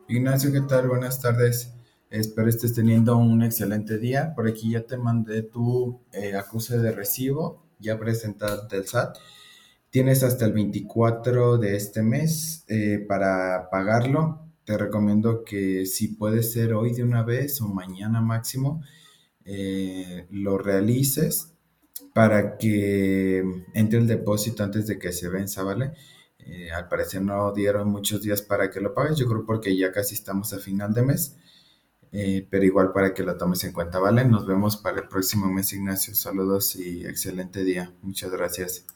Ignacio, ¿qué tal? Buenas tardes. Espero estés teniendo un excelente día. Por aquí ya te mandé tu acuse de recibo ya presentado ante el SAT. Tienes hasta el 24 de este mes para pagarlo. Te recomiendo que si puede ser hoy de una vez o mañana máximo, lo realices para que entre el depósito antes de que se venza, ¿vale? Al parecer no dieron muchos días para que lo pagues, yo creo porque ya casi estamos a final de mes, pero igual para que lo tomes en cuenta, ¿vale? Nos vemos para el próximo mes, Ignacio. Saludos y excelente día. Muchas gracias.